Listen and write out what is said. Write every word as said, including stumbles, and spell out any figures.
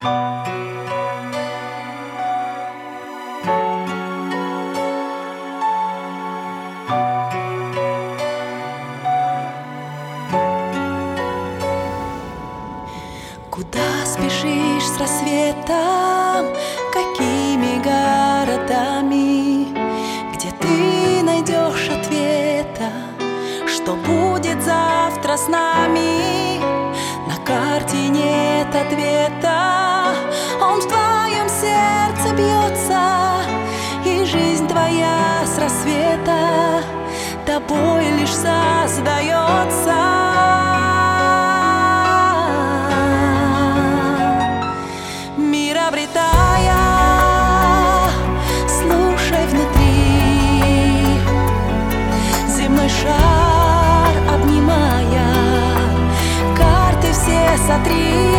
Куда спешишь с рассветом, какими городами, где ты найдешь ответа, что будет завтра с нами? На карте нет ответа, он в твоем сердце бьется, и жизнь твоя с рассвета тобой лишь создается. Обретая, слушай внутри, земной шар обнимая, карты все сотри.